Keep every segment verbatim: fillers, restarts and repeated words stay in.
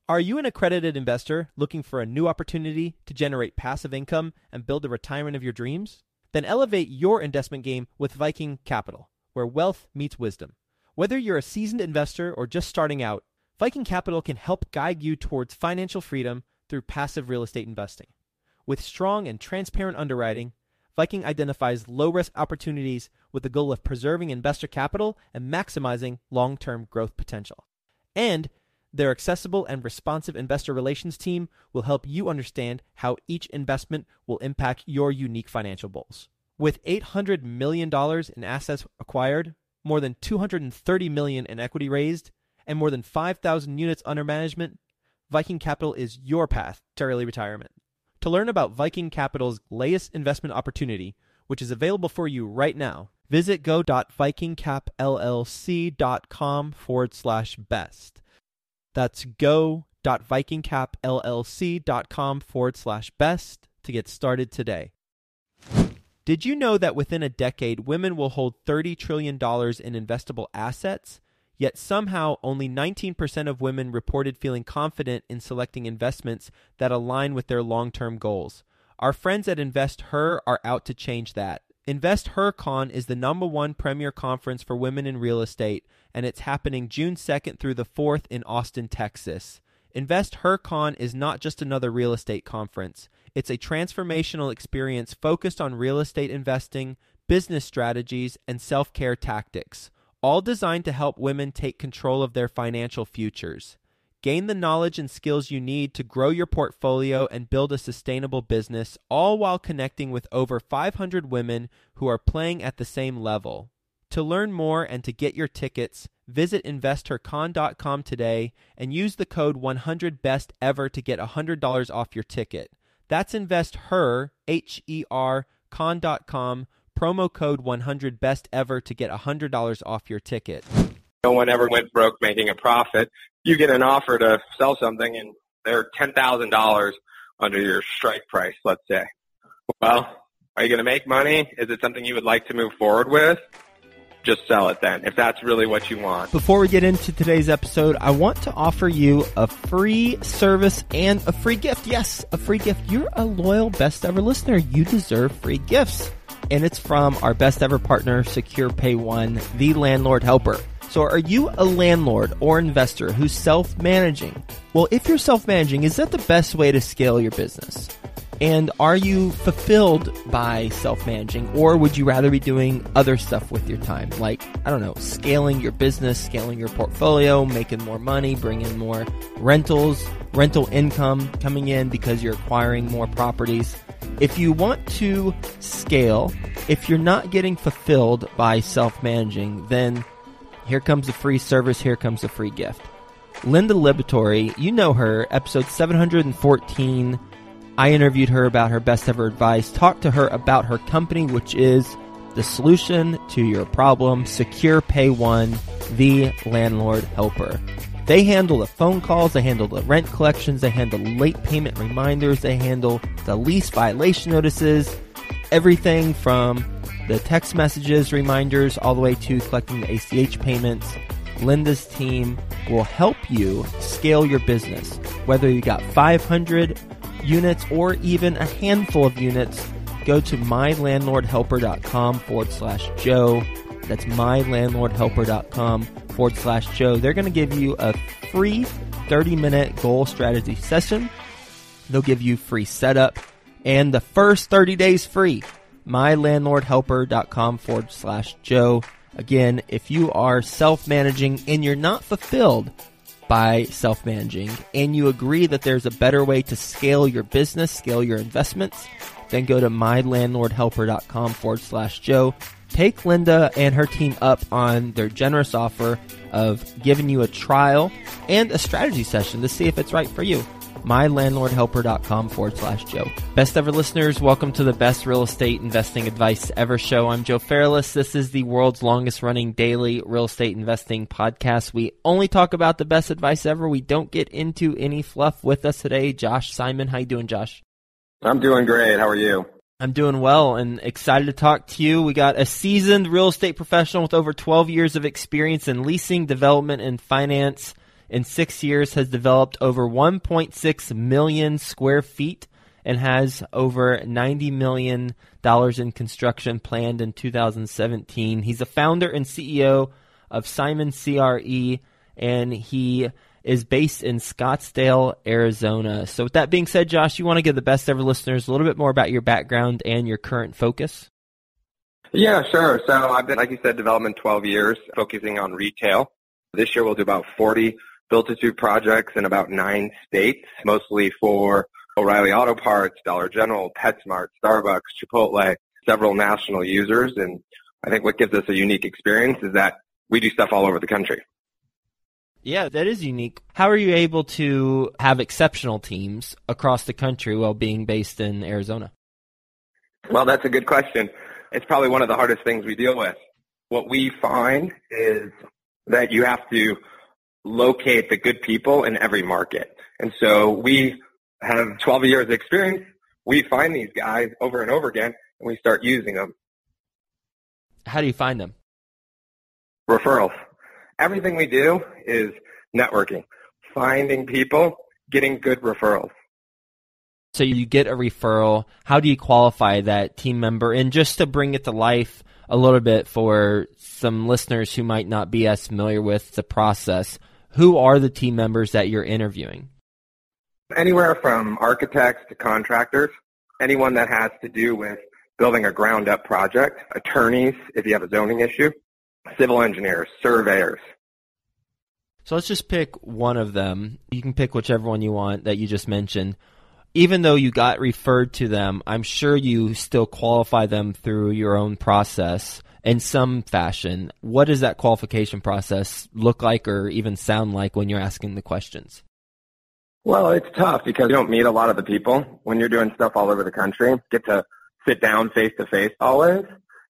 Are you an accredited investor looking for a new opportunity to generate passive income and build the retirement of your dreams? Then elevate your investment game with Viking Capital, where wealth meets wisdom. Whether you're a seasoned investor or just starting out, Viking Capital can help guide you towards financial freedom through passive real estate investing. With strong and transparent underwriting, Viking identifies low-risk opportunities with the goal of preserving investor capital and maximizing long-term growth potential. And their accessible and responsive investor relations team will help you understand how each investment will impact your unique financial goals. With eight hundred million dollars in assets acquired, more than two hundred thirty million dollars in equity raised, and more than five thousand units under management, Viking Capital is your path to early retirement. To learn about Viking Capital's latest investment opportunity, which is available for you right now, visit go.vikingcapllc.com forward slash best. That's go.vikingcapllc.com forward slash best to get started today. Did you know that within a decade, women will hold thirty trillion dollars in investable assets? Yet somehow only nineteen percent of women reported feeling confident in selecting investments that align with their long-term goals. Our friends at InvestHer are out to change that. InvestHerCon is the number one premier conference for women in real estate, and it's happening June second through the fourth in Austin, Texas. InvestHerCon is not just another real estate conference. It's a transformational experience focused on real estate investing, business strategies, and self-care tactics, all designed to help women take control of their financial futures. Gain the knowledge and skills you need to grow your portfolio and build a sustainable business, all while connecting with over five hundred women who are playing at the same level. To learn more and to get your tickets, visit investor con dot com today and use the code one hundred best ever to get one hundred dollars off your ticket. That's InvestHer, H E R, con dot com, promo code one hundred best ever to get one hundred dollars off your ticket. No one ever went broke making a profit. You get an offer to sell something, and they're ten thousand dollars under your strike price, let's say. Well, are you going to make money? Is it something you would like to move forward with? Just sell it then, if that's really what you want. Before we get into today's episode, I want to offer you a free service and a free gift. Yes, a free gift. You're a loyal Best Ever listener. You deserve free gifts. And it's from our best ever partner, Secure Pay One, the landlord helper. So are you a landlord or investor who's self-managing? Well, if you're self-managing, is that the best way to scale your business? And are you fulfilled by self-managing, or would you rather be doing other stuff with your time? Like, I don't know, scaling your business, scaling your portfolio, making more money, bringing more rentals, rental income coming in because you're acquiring more properties. If you want to scale, if you're not getting fulfilled by self-managing, then here comes a free service, here comes a free gift. Linda Liberatore, you know her, episode seven hundred fourteen, I interviewed her about her best ever advice, talked to her about her company, which is the solution to your problem, Secure Pay One, the landlord helper. They handle the phone calls, they handle the rent collections, they handle late payment reminders, they handle the lease violation notices, everything from the text messages, reminders, all the way to collecting the A C H payments. Linda's team will help you scale your business. Whether you got five hundred units or even a handful of units, go to mylandlordhelper.com forward slash Joe. That's mylandlordhelper.com forward slash Joe. They're going to give you a free thirty minute goal strategy session. They'll give you free setup and the first thirty days free. mylandlordhelper.com forward slash Joe. Again, if you are self-managing and you're not fulfilled by self-managing and you agree that there's a better way to scale your business, scale your investments, then go to mylandlordhelper.com forward slash Joe. Take Linda and her team up on their generous offer of giving you a trial and a strategy session to see if it's right for you. mylandlordhelper.com forward slash Joe. Best ever listeners, welcome to the best real estate investing advice ever show. I'm Joe Fairless. This is the world's longest running daily real estate investing podcast. We only talk about the best advice ever. We don't get into any fluff. With us today, Josh Simon. How you doing, Josh? I'm doing great. How are you? I'm doing well and excited to talk to you. We got a seasoned real estate professional with over twelve years of experience in leasing, development, and finance. in six years has developed over one point six million square feet and has over ninety million dollars in construction planned in two thousand seventeen. He's the founder and C E O of Simon C R E, and he is based in Scottsdale, Arizona. So with that being said, Josh, you want to give the best ever listeners a little bit more about your background and your current focus? Yeah, sure. So I've been, like you said, development twelve years, focusing on retail. This year we'll do about forty built-to-suit projects in about nine states, mostly for O'Reilly Auto Parts, Dollar General, PetSmart, Starbucks, Chipotle, several national users. And I think what gives us a unique experience is that we do stuff all over the country. Yeah, that is unique. How are you able to have exceptional teams across the country while being based in Arizona? Well, that's a good question. It's probably one of the hardest things we deal with. What we find is that you have to locate the good people in every market. And so we have twelve years of experience. We find these guys over and over again, and we start using them. How do you find them? Referrals. Everything we do is networking, finding people, getting good referrals. So you get a referral. How do you qualify that team member? And just to bring it to life a little bit for some listeners who might not be as familiar with the process, who are the team members that you're interviewing? Anywhere from architects to contractors, anyone that has to do with building a ground-up project, attorneys if you have a zoning issue, civil engineers, surveyors. So let's just pick one of them. You can pick whichever one you want that you just mentioned. Even though you got referred to them, I'm sure you still qualify them through your own process in some fashion. What does that qualification process look like or even sound like when you're asking the questions? Well, it's tough because you don't meet a lot of the people when you're doing stuff all over the country. Get to sit down face-to-face always.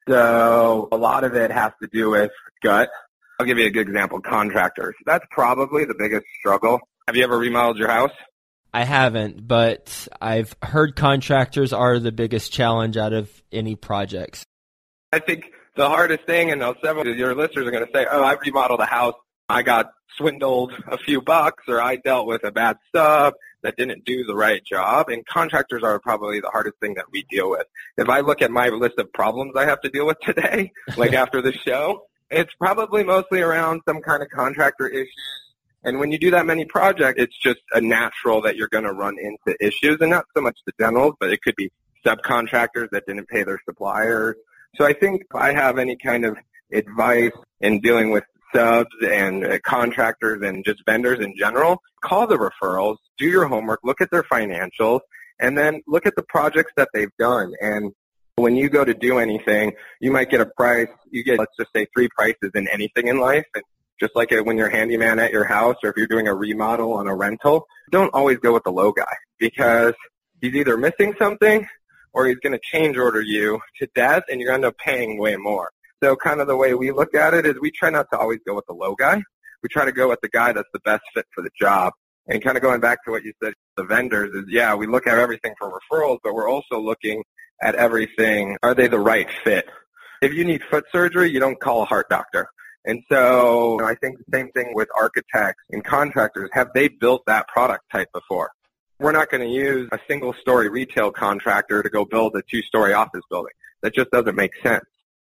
So a lot of it has to do with gut. I'll give you a good example, contractors. That's probably the biggest struggle. Have you ever remodeled your house? I haven't, but I've heard contractors are the biggest challenge out of any projects. I think the hardest thing, and several of your listeners are going to say, oh, I remodeled a house. I got swindled a few bucks, or I dealt with a bad sub that didn't do the right job. And contractors are probably the hardest thing that we deal with. If I look at my list of problems I have to deal with today, like after the show, it's probably mostly around some kind of contractor issue. And when you do that many projects, it's just a natural that you're going to run into issues, and not so much the generals, but it could be subcontractors that didn't pay their suppliers. So I think if I have any kind of advice in dealing with subs and uh, contractors and just vendors in general, call the referrals, do your homework, look at their financials, and then look at the projects that they've done. And when you go to do anything, you might get a price. You get, let's just say, three prices in anything in life. And just like when you're a handyman at your house or if you're doing a remodel on a rental, don't always go with the low guy because he's either missing something or he's going to change order you to death and you're going to end up paying way more. So kind of the way we look at it is we try not to always go with the low guy. We try to go with the guy that's the best fit for the job. And kind of going back to what you said, the vendors is, yeah, we look at everything for referrals, but we're also looking at everything. Are they the right fit? If you need foot surgery, you don't call a heart doctor. And so you know, I think the same thing with architects and contractors. Have they built that product type before? We're not going to use a single-story retail contractor to go build a two-story office building. That just doesn't make sense.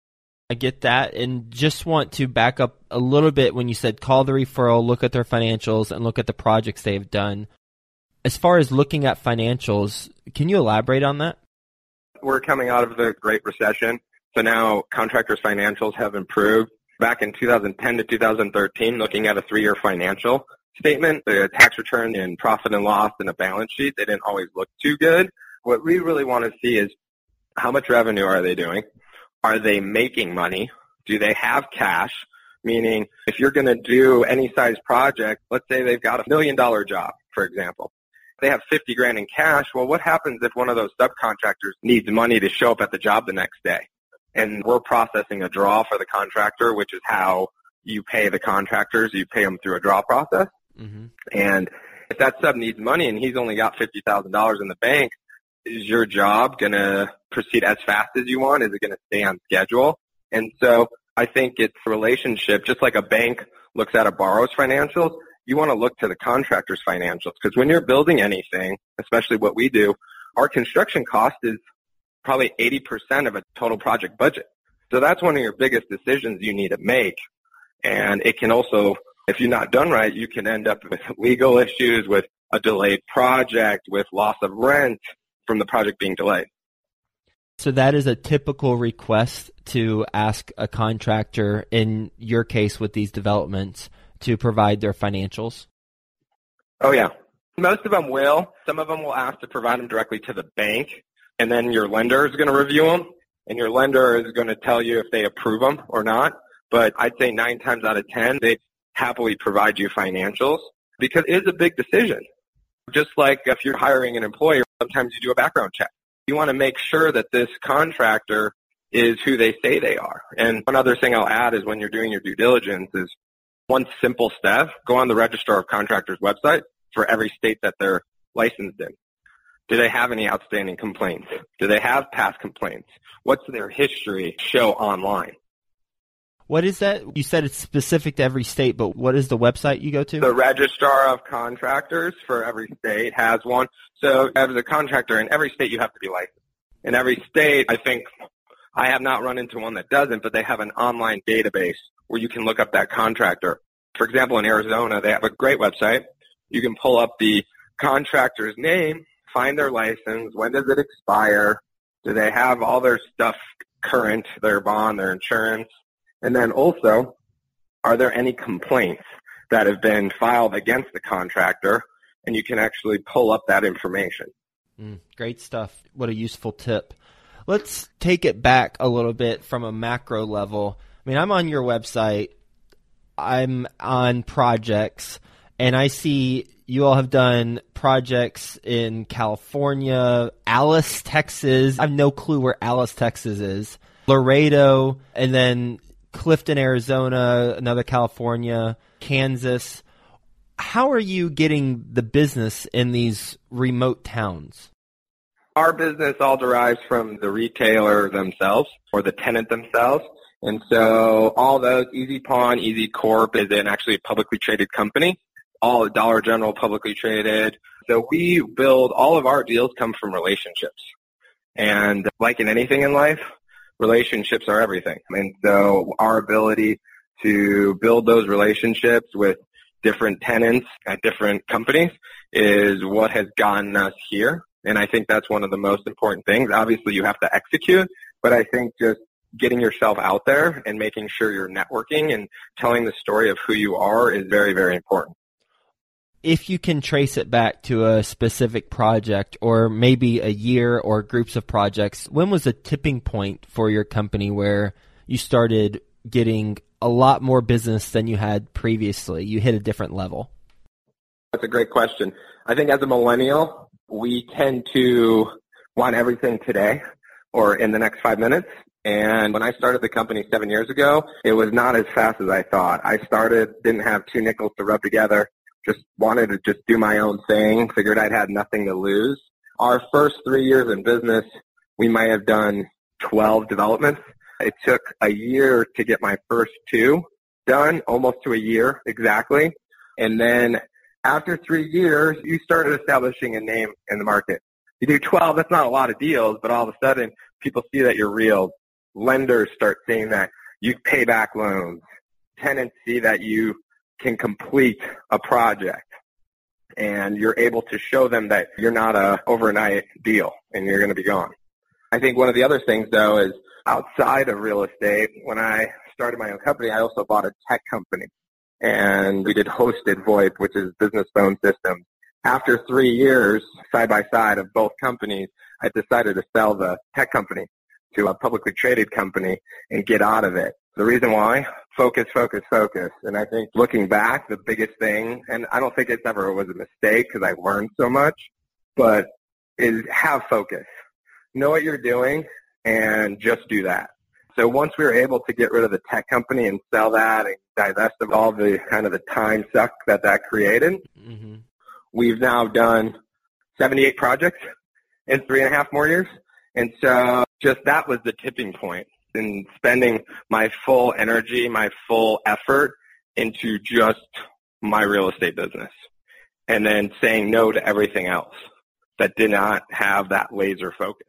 I get that, and just want to back up a little bit when you said call the referral, look at their financials, and look at the projects they've done. As far as looking at financials, can you elaborate on that? We're coming out of the Great Recession, so now contractors' financials have improved. Back in two thousand ten to two thousand thirteen, looking at a three-year financial statement, the tax return and profit and loss and a balance sheet, they didn't always look too good. What we really want to see is how much revenue are they doing? Are they making money? Do they have cash? Meaning, if you're going to do any size project, let's say they've got a million dollar job, for example. They have fifty grand in cash. Well, what happens if one of those subcontractors needs money to show up at the job the next day? And we're processing a draw for the contractor, which is how you pay the contractors. You pay them through a draw process. Mm-hmm. And if that sub needs money and he's only got fifty thousand dollars in the bank, is your job going to proceed as fast as you want? Is it going to stay on schedule? And so I think it's a relationship, just like a bank looks at a borrower's financials, you want to look to the contractor's financials, because when you're building anything, especially what we do, our construction cost is probably eighty percent of a total project budget. So that's one of your biggest decisions you need to make. And it can also, if you're not done right, you can end up with legal issues, with a delayed project, with loss of rent from the project being delayed. So that is a typical request to ask a contractor, in your case with these developments, to provide their financials? Oh, yeah. Most of them will. Some of them will ask to provide them directly to the bank, and then your lender is going to review them, and your lender is going to tell you if they approve them or not. But I'd say nine times out of ten, they happily provide you financials, because it is a big decision. Just like if you're hiring an employer, sometimes you do a background check. You want to make sure that this contractor is who they say they are. And one other thing I'll add is when you're doing your due diligence is one simple step, go on the Registrar of Contractors website for every state that they're licensed in. Do they have any outstanding complaints? Do they have past complaints? What's their history show online? What is that? You said it's specific to every state, but what is the website you go to? The Registrar of Contractors for every state has one. So as a contractor, in every state you have to be licensed. In every state, I think, I have not run into one that doesn't, but they have an online database where you can look up that contractor. For example, in Arizona, they have a great website. You can pull up the contractor's name, find their license, when does it expire, do they have all their stuff current, their bond, their insurance, and then also, are there any complaints that have been filed against the contractor, and you can actually pull up that information. Mm, great stuff. What a useful tip. Let's take it back a little bit from a macro level. I mean, I'm on your website. I'm on projects, and I see you all have done projects in California, Alice, Texas. I have no clue where Alice, Texas is. Laredo, and then Clifton, Arizona, another California, Kansas. How are you getting the business in these remote towns? Our business all derives from the retailer themselves or the tenant themselves. And so all those, Easy Pawn, Easy Corp is an actually a publicly traded company. All Dollar General publicly traded. So we build, all of our deals come from relationships. And like in anything in life, relationships are everything. And so our ability to build those relationships with different tenants at different companies is what has gotten us here. And I think that's one of the most important things. Obviously, you have to execute, but I think just getting yourself out there and making sure you're networking and telling the story of who you are is very, very important. If you can trace it back to a specific project or maybe a year or groups of projects, when was a tipping point for your company where you started getting a lot more business than you had previously? You hit a different level. That's a great question. I think as a millennial, we tend to want everything today or in the next five minutes. And when I started the company seven years ago, it was not as fast as I thought. I started, didn't have two nickels to rub together, just wanted to just do my own thing, figured I'd had nothing to lose. Our first three years in business, we might have done twelve developments. It took a year to get my first two done, almost to a year exactly. And then after three years, you started establishing a name in the market. You do twelve, that's not a lot of deals, but all of a sudden, people see that you're real. Lenders start seeing that you pay back loans. Tenants see that you can complete a project, and you're able to show them that you're not a overnight deal and you're going to be gone. I think one of the other things, though, is outside of real estate, when I started my own company, I also bought a tech company, and we did hosted VoIP, which is business phone systems. After three years, side by side of both companies, I decided to sell the tech company to a publicly traded company and get out of it. The reason why? Focus, focus, focus. And I think looking back, the biggest thing, and I don't think it's ever was a mistake because I learned so much, but is have focus. Know what you're doing and just do that. So once we were able to get rid of the tech company and sell that and divest of all the kind of the time suck that that created, mm-hmm. we've now done seventy-eight projects in three and a half more years. And so just that was the tipping point in spending my full energy, my full effort into just my real estate business and then saying no to everything else that did not have that laser focus.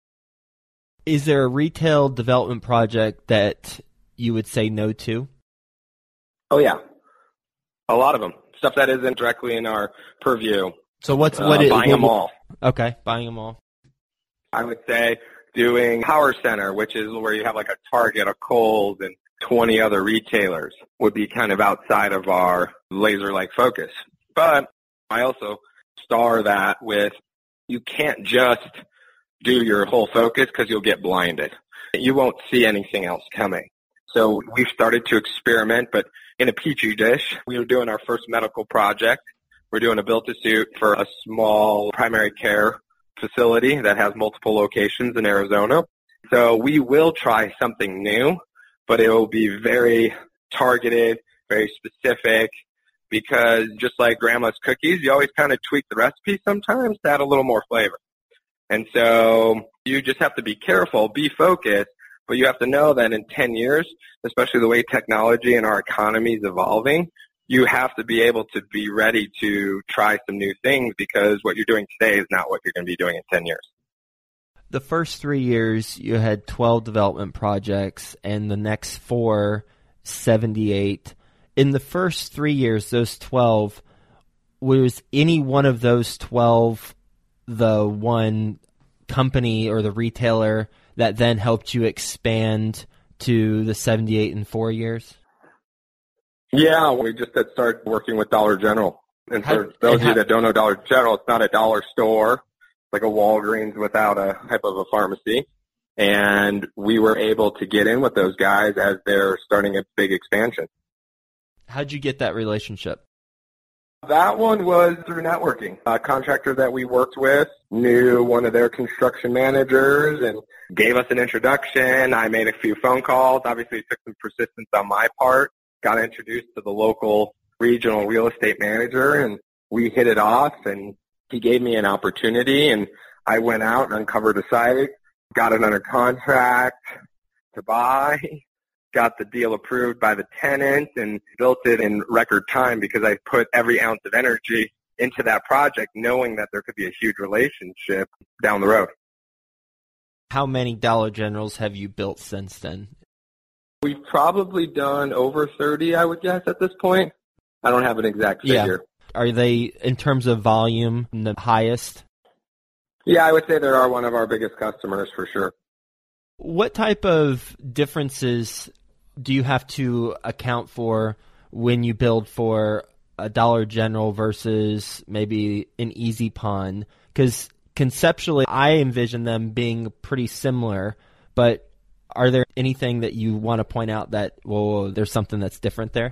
Is there a retail development project that you would say no to? Oh, yeah. A lot of them. Stuff that isn't directly in our purview. So what's what uh, is buying them all. Okay, buying them all. I would say doing Power Center, which is where you have like a Target, a Kohl's, and twenty other retailers would be kind of outside of our laser-like focus. But I also star that with you can't just do your whole focus because you'll get blinded. You won't see anything else coming. So we've started to experiment, but in a Petri dish. We were doing our first medical project. We're doing a built-to-suit for a small primary care facility that has multiple locations in Arizona. So we will try something new, but it will be very targeted, very specific, because just like grandma's cookies, you always kind of tweak the recipe sometimes to add a little more flavor. And so you just have to be careful, be focused, but you have to know that in ten years, especially the way technology and our economy is evolving, you have to be able to be ready to try some new things because what you're doing today is not what you're going to be doing in ten years. The first three years, you had twelve development projects, and the next four, seventy-eight. In the first three years, those twelve, was any one of those twelve the one company or the retailer that then helped you expand to the seventy-eight in four years? Yeah, we just had started working with Dollar General. And for how, those and of you how, that don't know Dollar General, it's not a dollar store, like a Walgreens without a type of a pharmacy. And we were able to get in with those guys as they're starting a big expansion. How'd you get that relationship? That one was through networking. A contractor that we worked with knew one of their construction managers and gave us an introduction. I made a few phone calls. Obviously, it took some persistence on my part. Got introduced to the local regional real estate manager, and we hit it off, and he gave me an opportunity, and I went out and uncovered a site, got it under contract to buy, got the deal approved by the tenant, and built it in record time because I put every ounce of energy into that project knowing that there could be a huge relationship down the road. How many Dollar Generals have you built since then? We've probably done over thirty, I would guess, at this point. I don't have an exact figure. Yeah. Are they, in terms of volume, the highest? Yeah, I would say they are one of our biggest customers for sure. What type of differences do you have to account for when you build for a Dollar General versus maybe an Easy Pond? Because conceptually, I envision them being pretty similar, but are there anything that you want to point out that, well, there's something that's different there?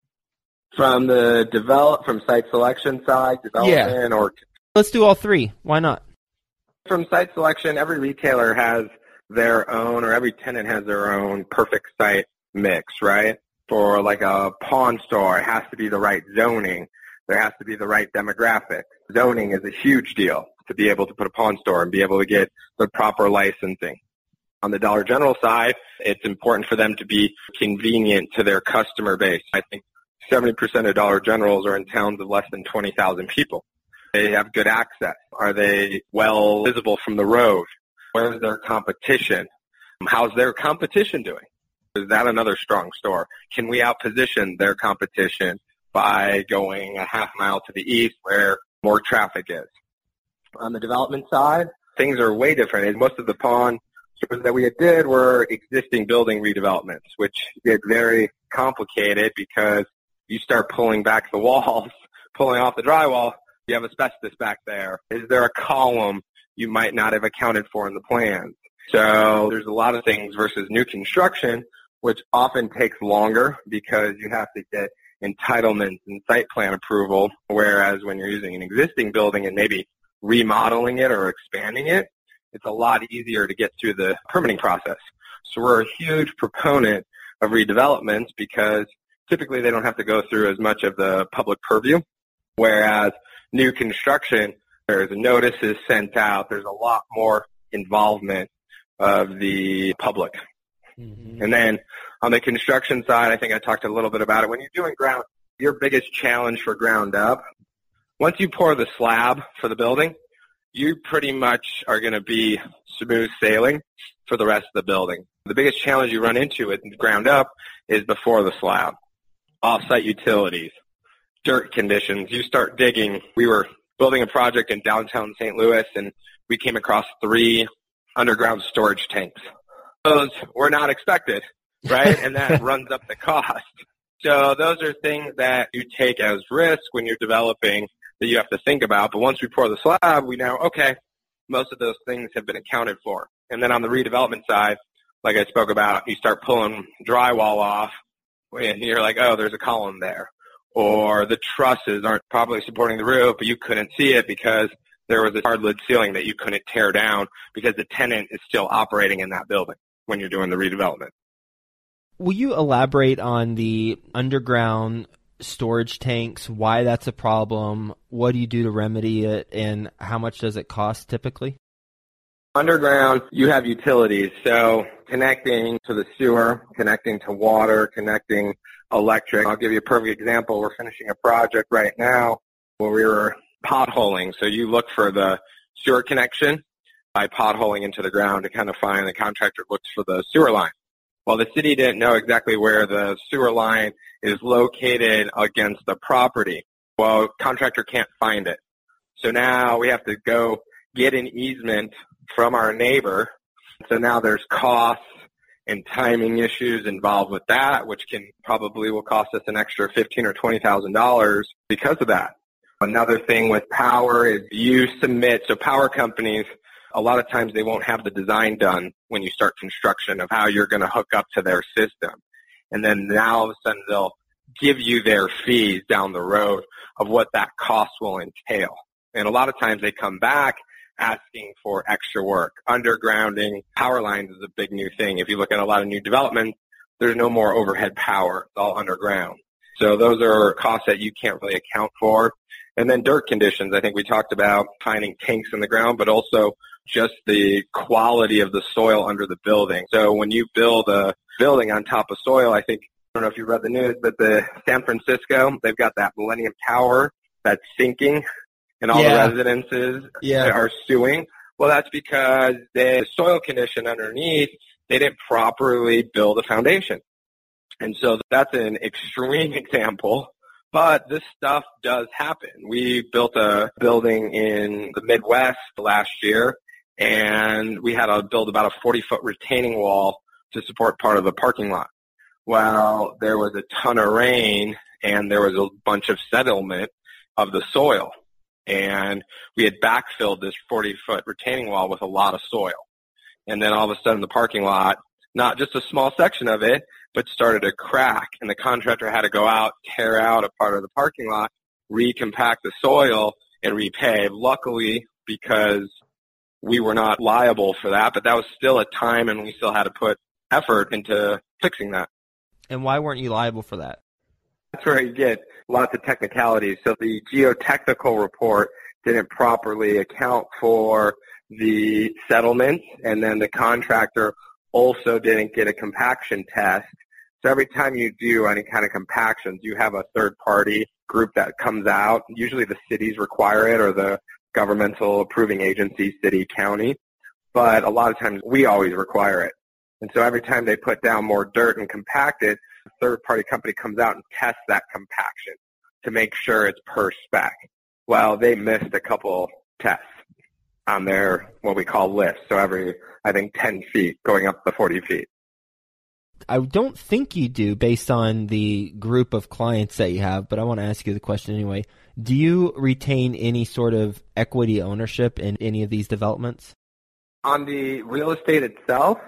From the develop, from site selection side, development, yeah. or let's do all three. Why not? From site selection, every retailer has their own, or every tenant has their own perfect site mix, right? For like a pawn store, it has to be the right zoning. There has to be the right demographic. Zoning is a huge deal to be able to put a pawn store and be able to get the proper licensing. On the Dollar General side, it's important for them to be convenient to their customer base. I think seventy percent of Dollar Generals are in towns of less than twenty thousand people. They have good access. Are they well visible from the road? Where's their competition? How's their competition doing? Is that another strong store? Can we outposition their competition by going a half mile to the east where more traffic is? On the development side, things are way different. Most of the pawn stores that we did were existing building redevelopments, which get very complicated because you start pulling back the walls, pulling off the drywall, you have asbestos back there. Is there a column you might not have accounted for in the plans? So there's a lot of things versus new construction, which often takes longer because you have to get entitlements and site plan approval, whereas when you're using an existing building and maybe remodeling it or expanding it, it's a lot easier to get through the permitting process. So we're a huge proponent of redevelopments because typically they don't have to go through as much of the public purview, whereas new construction, there's notices sent out, there's a lot more involvement of the public. Mm-hmm. And then on the construction side, I think I talked a little bit about it. When you're doing ground your biggest challenge for ground up, once you pour the slab for the building, you pretty much are going to be smooth sailing for the rest of the building. The biggest challenge you run into with ground up is before the slab. Off-site utilities, dirt conditions. You start digging. We were building a project in downtown Saint Louis, and we came across three underground storage tanks. Those were not expected, right? And that runs up the cost. So those are things that you take as risk when you're developing that you have to think about. But once we pour the slab, we know, okay, most of those things have been accounted for. And then on the redevelopment side, like I spoke about, you start pulling drywall off, and you're like, oh, there's a column there. Or the trusses aren't properly supporting the roof, but you couldn't see it because there was a hard lid ceiling that you couldn't tear down because the tenant is still operating in that building when you're doing the redevelopment. Will you elaborate on the underground storage tanks, why that's a problem, what do you do to remedy it, and how much does it cost typically? Underground, you have utilities, so connecting to the sewer, connecting to water, connecting electric. I'll give you a perfect example. We're finishing a project right now where we were potholing. So you look for the sewer connection by potholing into the ground to kind of find the contractor looks for the sewer line. Well, the city didn't know exactly where the sewer line is located against the property. Well, contractor can't find it. So now we have to go get an easement from our neighbor. So now there's costs and timing issues involved with that, which can probably will cost us an extra fifteen thousand dollars or twenty thousand dollars because of that. Another thing with power is you submit, so power companies, a lot of times they won't have the design done when you start construction of how you're going to hook up to their system. And then now all of a sudden they'll give you their fees down the road of what that cost will entail. And a lot of times they come back asking for extra work. Undergrounding power lines is a big new thing. If you look at a lot of new developments, there's no more overhead power. It's all underground. So those are costs that you can't really account for. And then dirt conditions. I think we talked about finding tanks in the ground, but also just the quality of the soil under the building. So when you build a building on top of soil, I think, I don't know if you read the news, but the San Francisco, they've got that Millennium Tower that's sinking, and all yeah. the residences yeah. are suing. Well, that's because the soil condition underneath, they didn't properly build a foundation. And so that's an extreme example, but this stuff does happen. We built a building in the Midwest last year, and we had to build about a forty-foot retaining wall to support part of the parking lot. Well, there was a ton of rain, and there was a bunch of settlement of the soil. And we had backfilled this forty-foot retaining wall with a lot of soil. And then all of a sudden the parking lot, not just a small section of it, but started to crack. And the contractor had to go out, tear out a part of the parking lot, recompact the soil, and repave. Luckily, because we were not liable for that, but that was still a time, and we still had to put effort into fixing that. And why weren't you liable for that? That's where you get lots of technicalities. So the geotechnical report didn't properly account for the settlement, and then the contractor also didn't get a compaction test. So every time you do any kind of compactions, you have a third-party group that comes out. Usually the cities require it, or the governmental approving agency, city, county. But a lot of times we always require it. And so every time they put down more dirt and compact it, a third-party company comes out and tests that compaction to make sure it's per spec. Well, they missed a couple tests on their, what we call lifts. So every, I think, ten feet going up the forty feet. I don't think you do based on the group of clients that you have, but I want to ask you the question anyway. Do you retain any sort of equity ownership in any of these developments? On the real estate itself?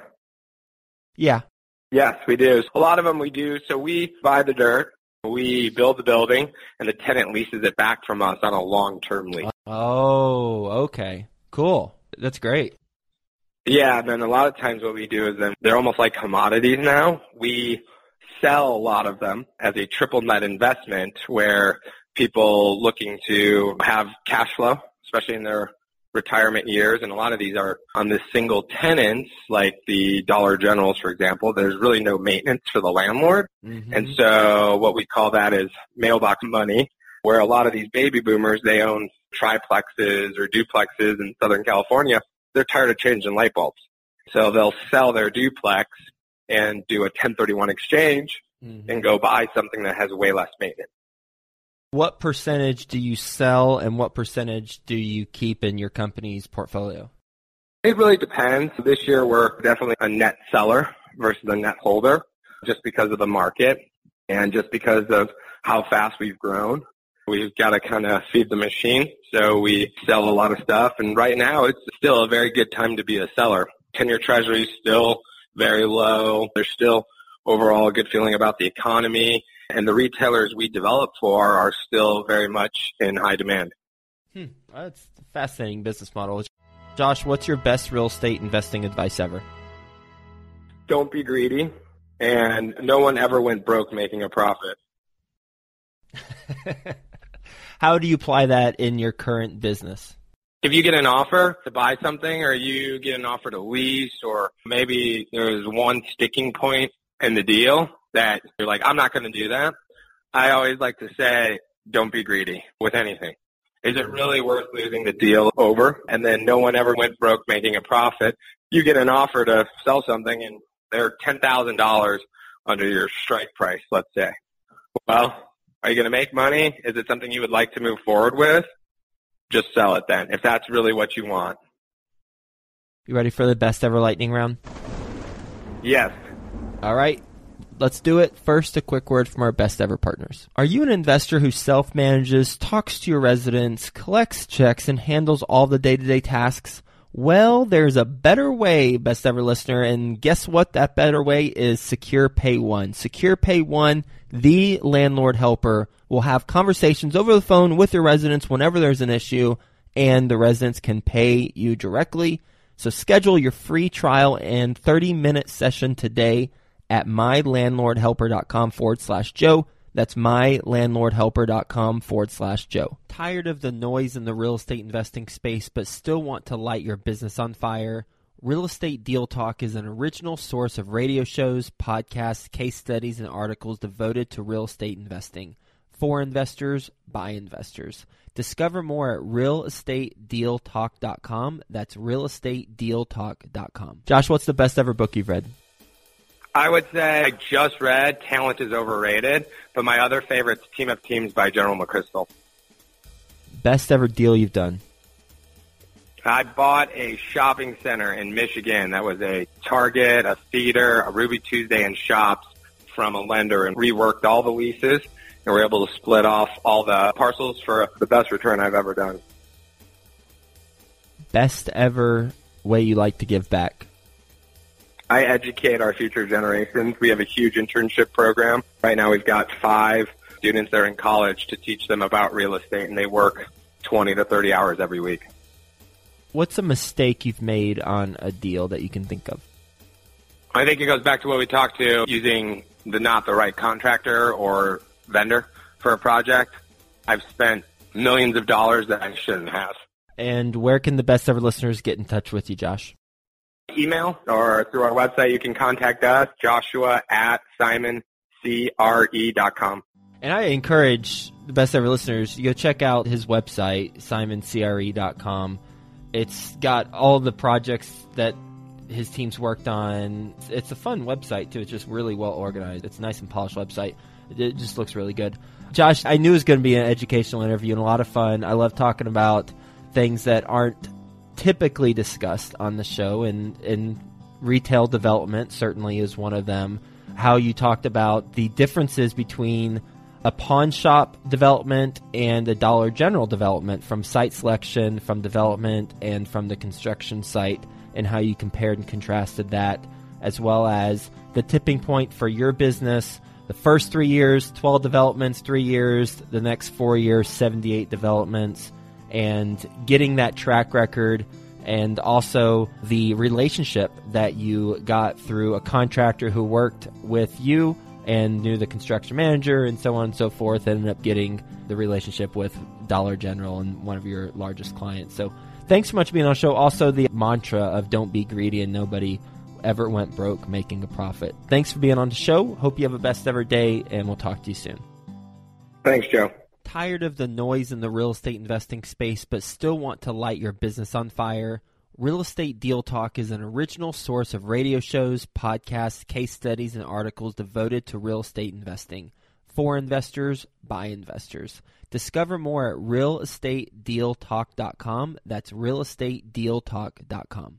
Yeah. Yes, we do. A lot of them we do. So we buy the dirt, we build the building, and the tenant leases it back from us on a long-term lease. Oh, okay. Cool. That's great. Yeah, and then a lot of times what we do is then they're almost like commodities now. We sell a lot of them as a triple net investment where people looking to have cash flow, especially in their retirement years, and a lot of these are on the single tenants, like the Dollar Generals, for example. There's really no maintenance for the landlord. Mm-hmm. And so what we call that is mailbox money, where a lot of these baby boomers, they own triplexes or duplexes in Southern California. They're tired of changing light bulbs. So they'll sell their duplex and do a ten thirty-one exchange mm-hmm. and go buy something that has way less maintenance. What percentage do you sell and what percentage do you keep in your company's portfolio? It really depends. This year we're definitely a net seller versus a net holder just because of the market and just because of how fast we've grown. We've got to kind of feed the machine, so we sell a lot of stuff. And right now it's still a very good time to be a seller. ten-year Treasury is still very low. There's still overall a good feeling about the economy, and the retailers we develop for are still very much in high demand. Hmm. That's a fascinating business model. Josh, what's your best real estate investing advice ever? Don't be greedy, and no one ever went broke making a profit. How do you apply that in your current business? If you get an offer to buy something or you get an offer to lease, or maybe there's one sticking point in the deal that you're like, I'm not going to do that, I always like to say, don't be greedy with anything. Is it really worth losing the deal over? And then no one ever went broke making a profit. You get an offer to sell something and they're ten thousand dollars under your strike price, let's say. Well, are you going to make money? Is it something you would like to move forward with? Just sell it then, if that's really what you want. You ready for the best ever lightning round? Yes. All right. Let's do it. First, a quick word from our best ever partners. Are you an investor who self-manages, talks to your residents, collects checks, and handles all the day-to-day tasks? Well, there's a better way, best ever listener, and guess what? That better way is Secure Pay One. Secure Pay One, the landlord helper, will have conversations over the phone with your residents whenever there's an issue, and the residents can pay you directly. So schedule your free trial and thirty-minute session today at mylandlordhelper.com forward slash Joe. That's mylandlordhelper.com forward slash Joe. Tired of the noise in the real estate investing space but still want to light your business on fire? Real Estate Deal Talk is an original source of radio shows, podcasts, case studies, and articles devoted to real estate investing. For investors, by investors. Discover more at real estate deal talk dot com. That's real estate deal talk dot com. Josh, what's the best ever book you've read? I would say I just read Talent is Overrated, but my other favorite's Team of Teams by General McChrystal. Best ever deal you've done? I bought a shopping center in Michigan that was a Target, a theater, a Ruby Tuesday, and shops from a lender, and reworked all the leases, and we're able to split off all the parcels for the best return I've ever done. Best ever way you like to give back? I educate our future generations. We have a huge internship program. Right now we've got five students that are in college to teach them about real estate, and they work twenty to thirty hours every week. What's a mistake you've made on a deal that you can think of? I think it goes back to what we talked to, using the not the right contractor or vendor for a project. I've spent millions of dollars that I shouldn't have. And where can the best ever listeners get in touch with you, Josh? Email or through our website. You can contact us, Joshua at simon c r e dot com. And I encourage the best ever listeners, you go check out his website, simon c r e dot com. It's got all the projects that his team's worked on. It's a fun website, too. It's just really well organized. It's a nice and polished website. It just looks really good. Josh, I knew it was going to be an educational interview and a lot of fun. I love talking about things that aren't typically discussed on the show, and, and retail development certainly is one of them. How you talked about the differences between a pawn shop development and a Dollar General development, from site selection, from development, and from the construction site, and how you compared and contrasted that, as well as the tipping point for your business. The first three years, twelve developments, three years, the next four years, seventy-eight developments, and getting that track record, and also the relationship that you got through a contractor who worked with you and knew the construction manager and so on and so forth, and ended up getting the relationship with Dollar General and one of your largest clients. So thanks so much for being on the show. Also, the mantra of don't be greedy and nobody ever went broke making a profit. Thanks for being on the show. Hope you have a best ever day, and we'll talk to you soon. Thanks, Joe. Tired of the noise in the real estate investing space, but still want to light your business on fire? Real Estate Deal Talk is an original source of radio shows, podcasts, case studies, and articles devoted to real estate investing. For investors, by investors. Discover more at real estate deal talk dot com. That's real estate deal talk dot com.